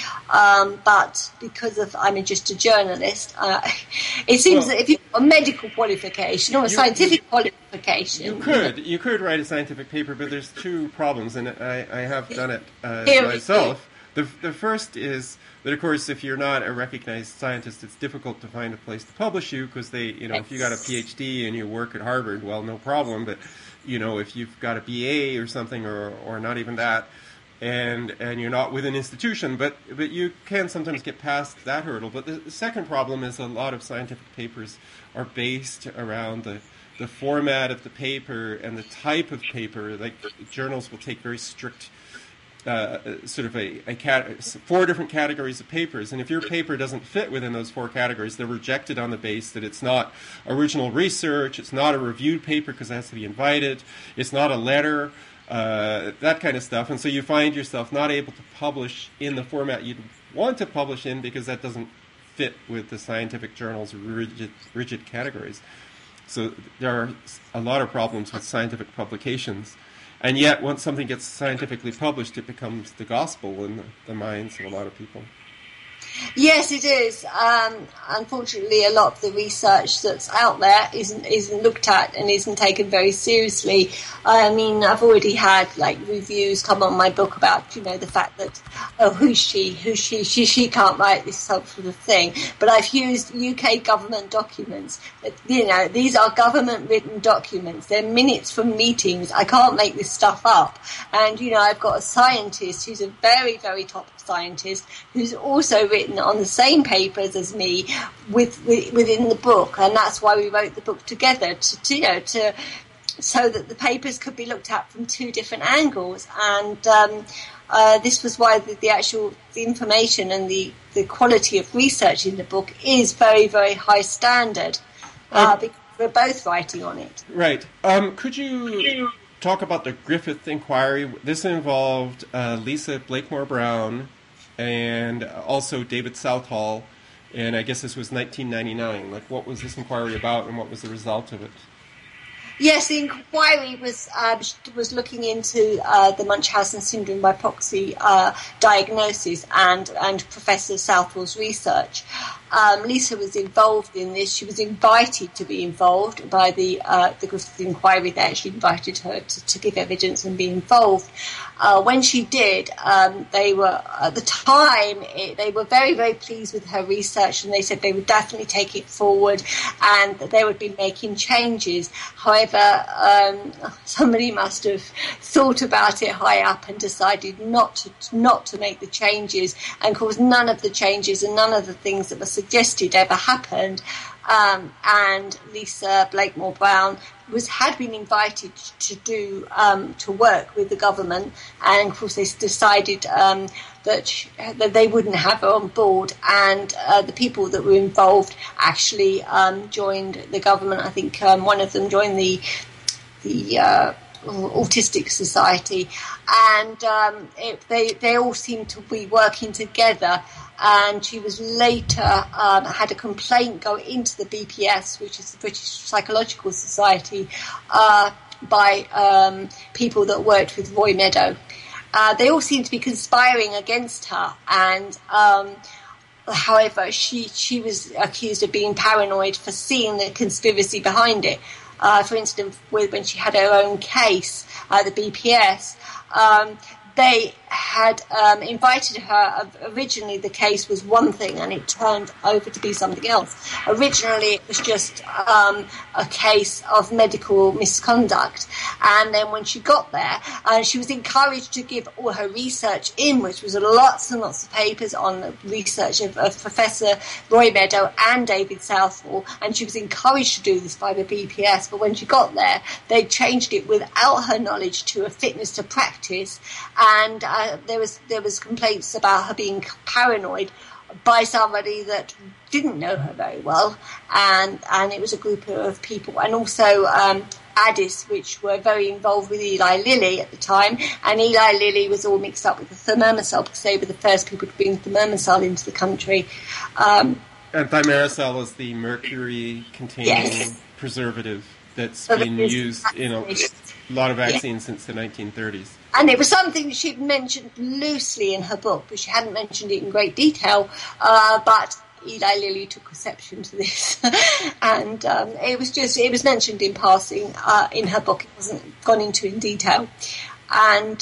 but because I'm just a journalist, it seems that if you've got a medical qualification or a scientific qualification... You could write a scientific paper, but there's two problems, and I have done it myself. The first is that, of course, if you're not a recognized scientist, it's difficult to find a place to publish you, because if you got a PhD and you work at Harvard, well, no problem, but, if you've got a BA or something, or not even that, and you're not with an institution, but you can sometimes get past that hurdle. But the second problem is a lot of scientific papers are based around the format of the paper and the type of paper. Like, journals will take very strict sort of 4 different categories of papers, and if your paper doesn't fit within those 4 categories, they're rejected on the basis that it's not original research, it's not a reviewed paper because it has to be invited, it's not a letter, that kind of stuff. And so you find yourself not able to publish in the format you'd want to publish in because that doesn't fit with the scientific journal's rigid categories. So there are a lot of problems with scientific publications. And yet, once something gets scientifically published, it becomes the gospel in the minds of a lot of people. Yes, it is. Unfortunately, a lot of the research that's out there isn't looked at and isn't taken very seriously. I mean, I've already had reviews come on my book about the fact that who's she can't write this sort of thing. But I've used UK government documents. These are government written documents. They're minutes from meetings. I can't make this stuff up. And I've got a scientist who's a very, very top scientist who's also written on the same papers as me within the book, and that's why we wrote the book together to so that the papers could be looked at from 2 different angles. And this was why the information and the quality of research in the book is very, very high standard because we're both writing on it. Right. Could you talk about the Griffith Inquiry? This involved Lisa Blakemore-Brown and also David Southall, and I guess this was 1999. What was this inquiry about, and what was the result of it? Yes, the inquiry was looking into the Munchausen syndrome by proxy diagnosis and Professor Southall's research. Lisa was involved in this. She was invited to be involved by the Griffith Inquiry. They actually invited her to give evidence and be involved. When she did, they were, at the time, they were very, very pleased with her research, and they said they would definitely take it forward and that they would be making changes. However, somebody must have thought about it high up and decided not to make the changes, and of course none of the changes and none of the things that were suggested ever happened. And Lisa Blakemore Brown had been invited to work with the government, and of course they decided that they wouldn't have her on board, and the people that were involved actually joined the government. I think one of them joined the Autistic Society, and they all seemed to be working together. And she was later had a complaint go into the BPS, which is the British Psychological Society, by people that worked with Roy Meadow. They all seemed to be conspiring against her, and however, she was accused of being paranoid for seeing the conspiracy behind it. For instance, when she had her own case at the BPS, they had invited her. Originally, the case was one thing, and it turned over to be something else. Originally, it was just a case of medical misconduct. And then when she got there, she was encouraged to give all her research in, which was lots and lots of papers on the research of Professor Roy Meadow and David Southall. And she was encouraged to do this by the BPS. But when she got there, they changed it without her knowledge to a fitness to practice. And there was complaints about her being paranoid by somebody that didn't know her very well, and it was a group of people, and also Addis, which were very involved with Eli Lilly at the time, and Eli Lilly was all mixed up with the thimerosal because they were the first people to bring thimerosal into the country. And thimerosal is the mercury-containing preservative that's been used in a lot of vaccines since the 1930s. And it was something that she'd mentioned loosely in her book, but she hadn't mentioned it in great detail. But Eli Lilly took exception to this, and it was mentioned in passing in her book. It wasn't gone into in detail, and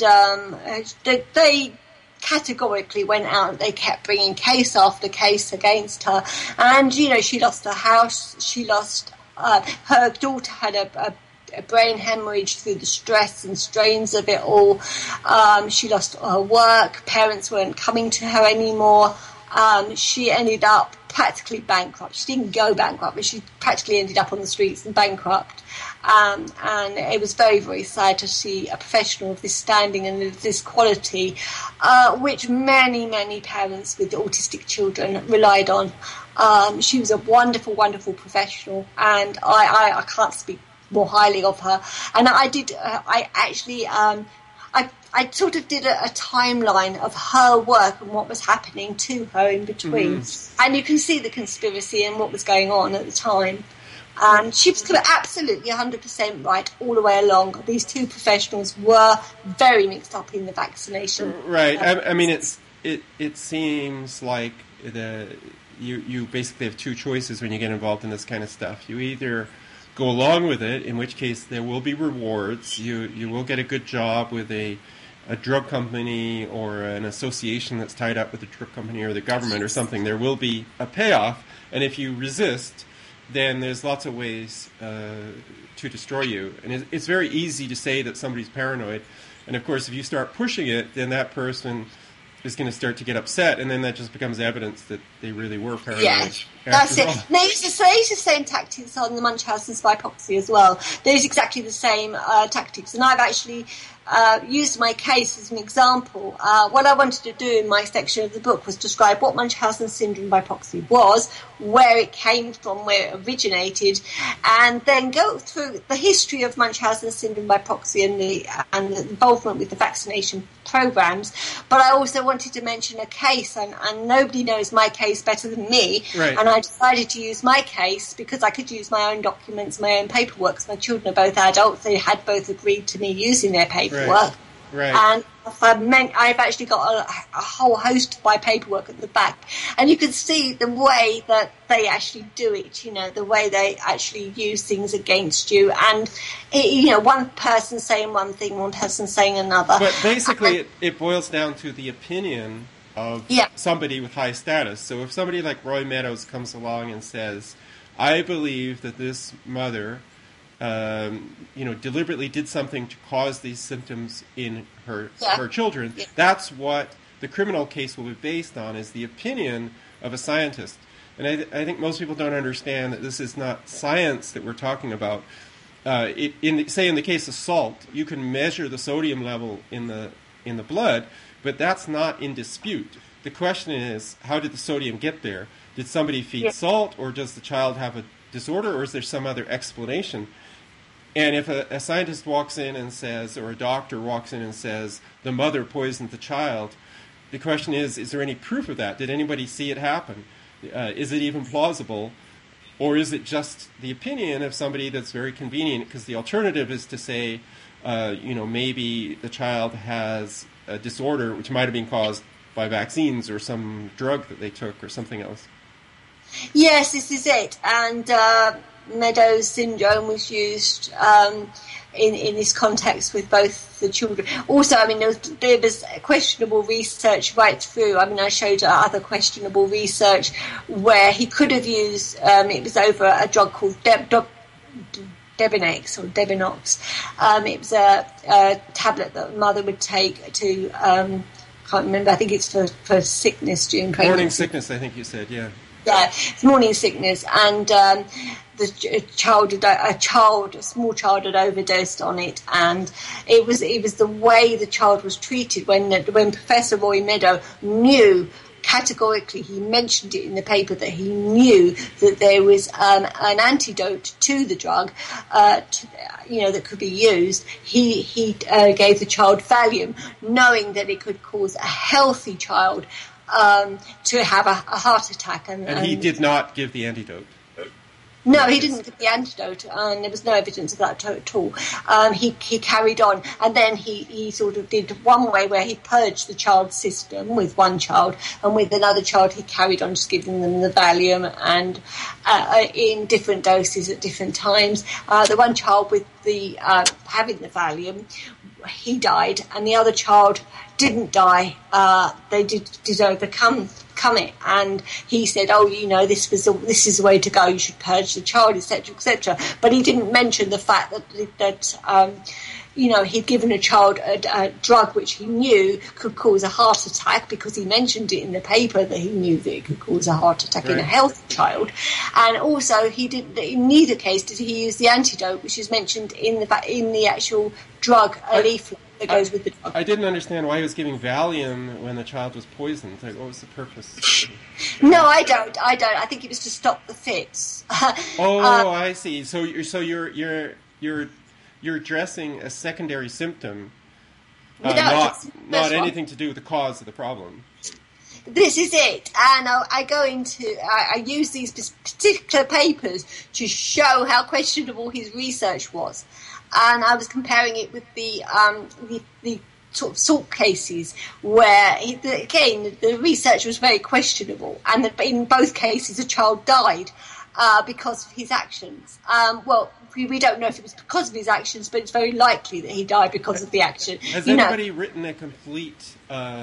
they categorically went out. They kept bringing case after case against her, and she lost her house. She lost her daughter had a brain hemorrhage through the stress and strains of it all. She lost her work. Parents weren't coming to her anymore. She ended up practically bankrupt. She didn't go bankrupt, but she practically ended up on the streets and bankrupt. And it was very, very sad to see a professional of this standing and of this quality, which many, many parents with autistic children relied on. She was a wonderful, wonderful professional, and I can't speak more highly of her. And I sort of did a timeline of her work and what was happening to her in between. Mm-hmm. And you can see the conspiracy and what was going on at the time. And she was absolutely 100% right all the way along. These two professionals were very mixed up in the vaccination. Right. I mean, it seems like you basically have two choices when you get involved in this kind of stuff. You either go along with it, in which case there will be rewards. You will get a good job with a drug company or an association that's tied up with the drug company or the government or something. There will be a payoff, and if you resist, then there's lots of ways to destroy you. And it's very easy to say that somebody's paranoid, and of course if you start pushing it, then that person is going to start to get upset, and then that just becomes evidence that they really were paranoid. Yeah, that's it. They used the same tactics on the Munchausen's by proxy as well. There's exactly the same tactics, and I've actually used my case as an example. What I wanted to do in my section of the book was describe what Munchausen syndrome by proxy was, where it came from, where it originated, and then go through the history of Munchausen syndrome by proxy and the involvement with the vaccination programs. But I also wanted to mention a case, and nobody knows my case better than me. Right. And I decided to use my case because I could use my own documents, my own paperwork. My children are both adults. They had both agreed to me using their paperwork. Right. Right. And I've actually got a whole host of my paperwork at the back, and you can see the way that they actually do it. You know, the way they actually use things against you, and one person saying one thing, one person saying another. But basically, it boils down to the opinion of somebody with high status. So if somebody like Roy Meadows comes along and says, "I believe that this mother." Deliberately did something to cause these symptoms in her children. Yeah. That's what the criminal case will be based on, is the opinion of a scientist. And I think most people don't understand that this is not science that we're talking about. In the case of salt, you can measure the sodium level in the blood, but that's not in dispute. The question is, how did the sodium get there? Did somebody feed salt, or does the child have a disorder, or is there some other explanation? And if a scientist walks in and says, or a doctor walks in and says, the mother poisoned the child, the question is there any proof of that? Did anybody see it happen? Is it even plausible? Or is it just the opinion of somebody that's very convenient? Because the alternative is to say, maybe the child has a disorder which might have been caused by vaccines or some drug that they took or something else. Yes, this is it. And Meadows syndrome was used in this context with both the children. Also, I mean, there was questionable research right through. I mean, I showed other questionable research where he could have used, it was over a drug called Debinex or Debinox. It was a tablet that mother would take to, can't remember, I think it's for sickness during pregnancy. Morning sickness, I think you said, yeah. Yeah, it's morning sickness, and the small child had overdosed on it, and it was the way the child was treated. When Professor Roy Meadow knew categorically, he mentioned it in the paper that he knew that there was an antidote to the drug, that could be used. He gave the child Valium, knowing that it could cause a healthy child to have a heart attack. And he did not give the antidote. No, he didn't give the antidote, and there was no evidence of that at all. He carried on, and then he sort of did one way where he purged the child's system with one child, and with another child he carried on just giving them the Valium, and in different doses at different times. The one child with the having the Valium, he died, and the other child didn't die. They did overcome it, and he said, this is the way to go, you should purge the child, etc., etc. But he didn't mention the fact that he'd given a child a drug which he knew could cause a heart attack, because he mentioned it in the paper that he knew that it could cause a heart attack in a healthy child. And also, he didn't. In neither case did he use the antidote, which is mentioned in the actual drug leaflet that goes with the drug. I didn't understand why he was giving Valium when the child was poisoned. Like, what was the purpose? No, I don't. I think it was to stop the fits. I see. So you're addressing a secondary symptom, not anything to do with the cause of the problem. This is it, and I use these particular papers to show how questionable his research was, and I was comparing it with the sort of salt cases where the research was very questionable, and in both cases a child died because of his actions. We don't know if it was because of his actions, but it's very likely that he died because of the action. Has anybody written the complete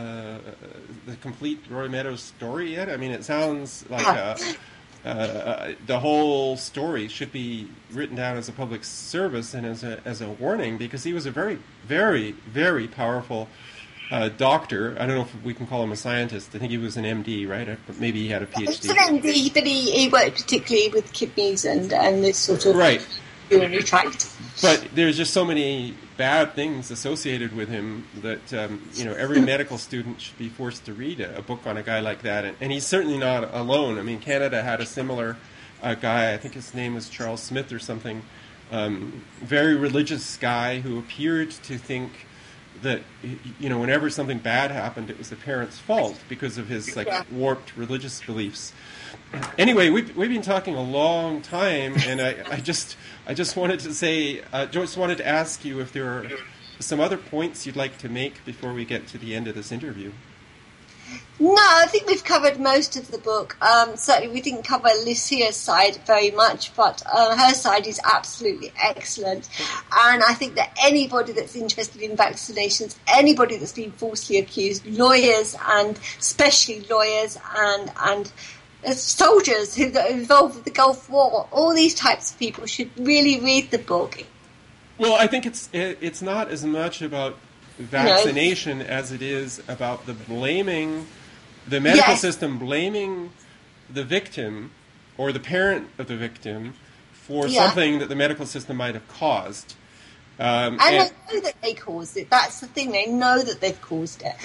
Roy Meadows story yet? I mean, it sounds like the whole story should be written down as a public service and as a warning, because he was a very, very, very powerful doctor. I don't know if we can call him a scientist. I think he was an MD, right? Maybe he had a PhD. He was an MD, but he worked particularly with kidneys and this sort of urinary tract. But there's just so many bad things associated with him that every medical student should be forced to read a book on a guy like that. And he's certainly not alone. I mean, Canada had a similar guy. I think his name was Charles Smith or something. Very religious guy who appeared to think that whenever something bad happened, it was the parents' fault because of his warped religious beliefs. Anyway, we've been talking a long time, and I just wanted to say, just wanted to ask you if there are some other points you'd like to make before we get to the end of this interview? No, I think we've covered most of the book. Certainly we didn't cover Lucia's side very much, but her side is absolutely excellent. And I think that anybody that's interested in vaccinations, anybody that's been falsely accused, lawyers and especially lawyers and soldiers who are involved with the Gulf War, all these types of people should really read the book. Well, I think it's not as much about vaccination as it is about the medical system blaming the victim or the parent of the victim for something that the medical system might have caused. And they know that they caused it. That's the thing. They know that they've caused it.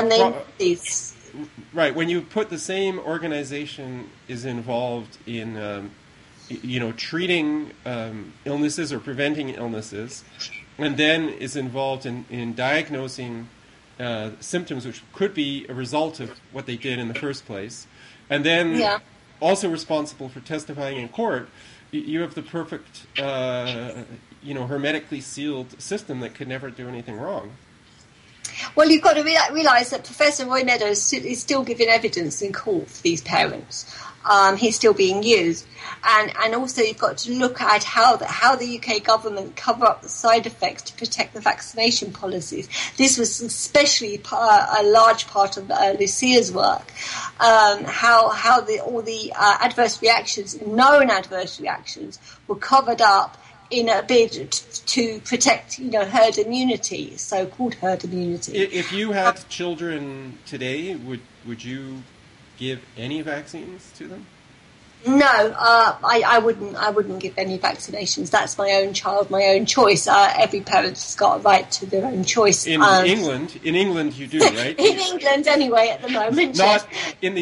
Right. When you put the same organization is involved in treating illnesses or preventing illnesses, and then is involved in diagnosing symptoms which could be a result of what they did in the first place, and then also responsible for testifying in court, you have the perfect, hermetically sealed system that could never do anything wrong. Well, you've got to realise that Professor Roy Meadows is still giving evidence in court for these parents. He's still being used. And also you've got to look at how the UK government cover up the side effects to protect the vaccination policies. This was especially a large part of Lucia's work. How all the adverse reactions, known adverse reactions, were covered up in a bid to protect, herd immunity, so-called herd immunity. If you had children today, would you give any vaccines to them? No, I wouldn't give any vaccinations. That's my own child, my own choice. Every parent's got a right to their own choice. In England, you do, right? In England, anyway, at the moment. Not in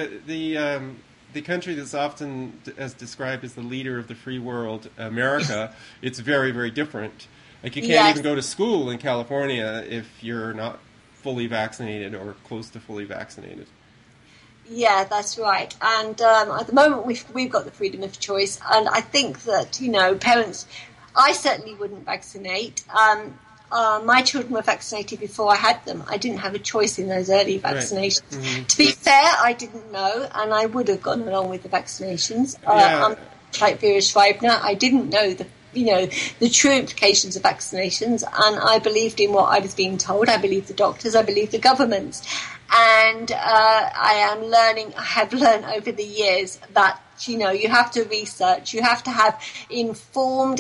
the country that's often as described as the leader of the free world, America. It's very, very different. Like you can't even go to school in California if you're not fully vaccinated or close to fully vaccinated. Yeah, that's right. And at the moment, we've got the freedom of choice, and I think that parents. I certainly wouldn't vaccinate. My children were vaccinated before I had them. I didn't have a choice in those early vaccinations. Right. Mm-hmm. To be fair, I didn't know, and I would have gone along with the vaccinations. I'm like Vera Schreibner. I didn't know the true implications of vaccinations, and I believed in what I was being told. I believed the doctors. I believed the governments. And I have learned over the years that, you have to research, you have to have informed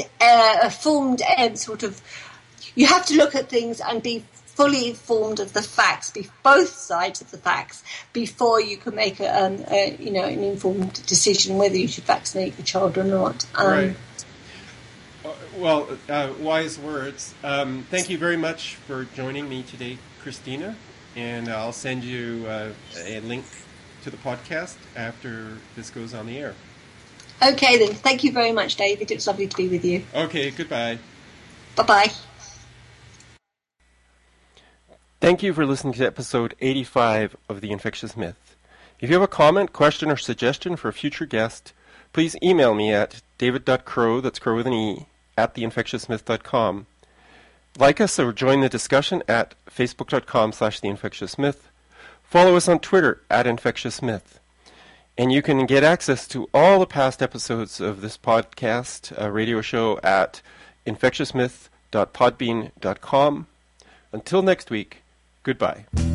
sort of, you have to look at things and be fully informed of the facts, both sides of the facts, before you can make an informed decision whether you should vaccinate your child or not. Right. Well, wise words. Thank you very much for joining me today, Christina. And I'll send you a link to the podcast after this goes on the air. Okay, then. Thank you very much, David. It's lovely to be with you. Okay, goodbye. Bye-bye. Thank you for listening to episode 85 of The Infectious Myth. If you have a comment, question, or suggestion for a future guest, please email me at david.crow, that's crow with an E, at theinfectiousmyth.com. Like us or join the discussion at facebook.com/theinfectiousmyth. Follow us on Twitter at infectiousmyth. And you can get access to all the past episodes of this podcast radio show at infectiousmyth.podbean.com. Until next week, goodbye.